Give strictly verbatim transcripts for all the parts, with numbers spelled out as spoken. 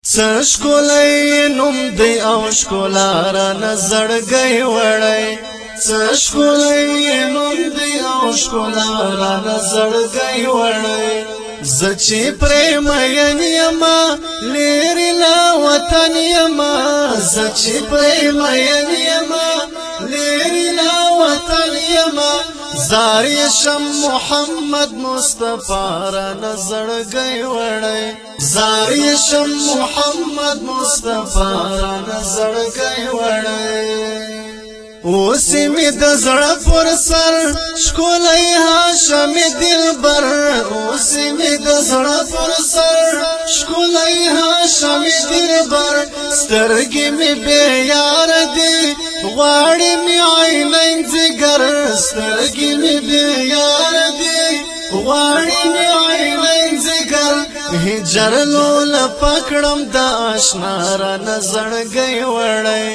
څه ښکلی نوم دی او ښکلا رانه زړګی وړی څه ښکلی نوم دی او ښکلا رانه زړګی وړی زه چې پرې مین یما لیرې له وطن یما زه چې پرې مین یما لیرې له وطن یما زار شم محمد مصطفی رانه زړګی وړی زار شم محمد مصطفی رانه زړګی وړی اوس می د زړه پر سر ښکلی هاشم دلبر اوس می د زړه پر سر ښکلی هاشم دلبر سترګې می بې یار دي غواړي می عینین ځګر سترګې می بې یار دي غواړي می عینین ځګر هجر لوله پکړم د آشنا رانه زړګی وړی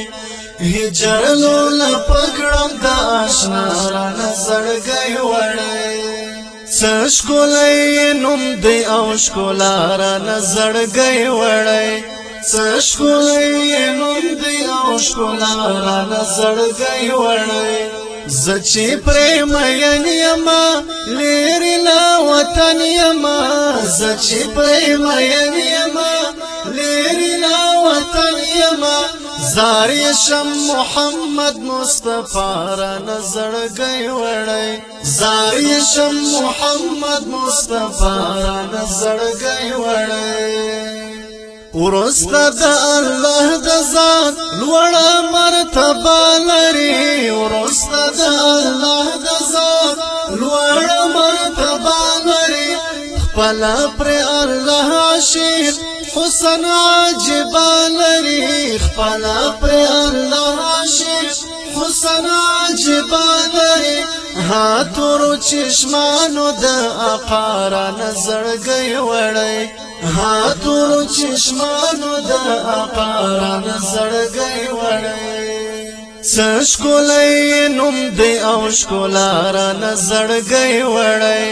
هجر لوله پکړم د آشنا رانه زړګی وړی څه ښکلی نوم دی او ښکلا رانه زړګی وړی څه ښکلی نوم دی او ښکلا رانه زړګی وړی زه چې پرې مین یما لیرې له وطن یما زه چې پرې مین یما لیرې له وطن یما زار شم محمد مصطفی رانه زړګی وړی زار شم محمد مصطفی رانه زړګی وړی ورسته د الله د ذات لوړه مرتبه لري ورسته د الله د ذات لوړه مرتبه لري خپل پر الله عاشق حسن عجب لري خپل پر الله عاشق حسن عجب لري ها تور چشمانو د اقارا نظرګي وړي ها تور چشمانو د اقارا نظرګي وړي څښکولای نوم دی او ښکلا را نظرګي وړي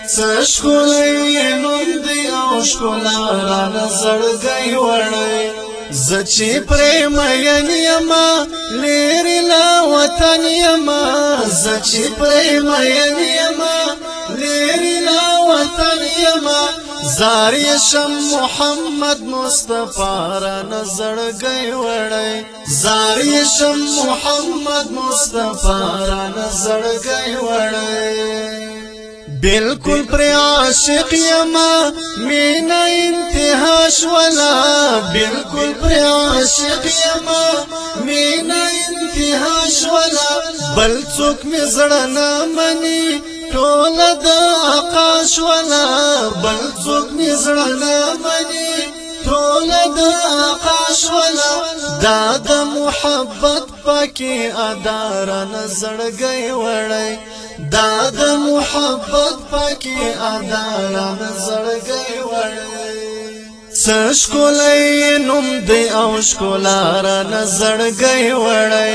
څښکولای نوم دی او ښکلا را نظرګي وړي زچی پریم ینیما لیری لا وطن یما زچی پریم ینیما لیری لا وطن یما زاریشم محمد مصطفی را نظرګی وړی زاریشم محمد مصطفی را نظرګی وړی بالکل پر عاشق یما مینا انتها شولا بالکل پر عاشق یما مینا انتها شولا بل څوک می زړه نه مني ټول د آقاش ولا بل څوک می زړه نه مني ټول د آقاش ولا دا د محبت پکې ادار نظرګي وړي دا د محبت پکې ادار نظرګي وړي څښکولای نوم دی او ښکلا را نظرګي وړي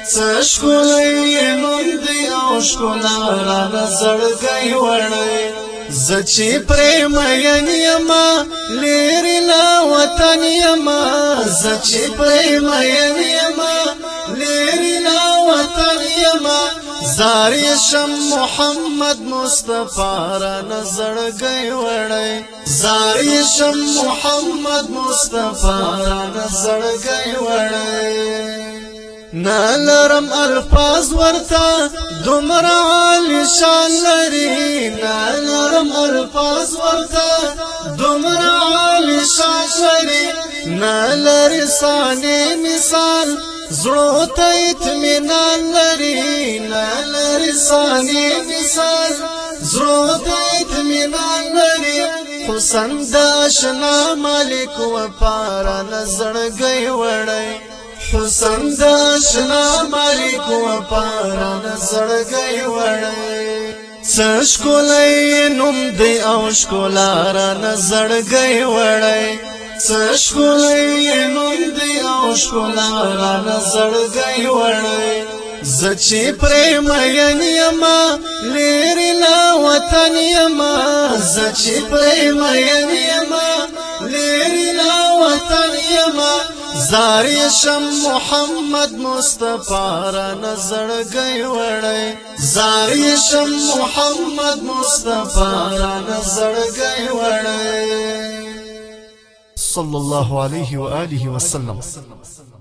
څښکولای نوم دی او ښکلا را نظرګي وړي زچی پریم ینیما لیری لا وطن یما زچی پریم ینیما لیری لا وطن یما زاریشم محمد مصطفی را نظرګی وړی زاریشم محمد مصطفی را نظرګی وړی نالرم الفاظ ورتا دومره عالی شان لري نالرم الفاظ ورتا دومره عالی شان لري نالری ثاني مثال زړه ته اطمینان لري نالری ثاني مثال زړه ته اطمینان لري حسن د آشنا مالک وفارا نظرګی وړی حسن د آشنا مالک وفارا نظرګی وړی څښکولای نوم دی او ښکلا را نظرګی وړی څښکولای نوم دی او ښکلا را نظرګی وړی زچی پریم ینیما لیری لا وطن یما زچی پریم ینیما لیری لا وطن یما زاری شم محمد مصطفی را نظر گئی وڑی زاری شم محمد مصطفی را نظر گئی وڑی صلى الله عليه وآله وسلم.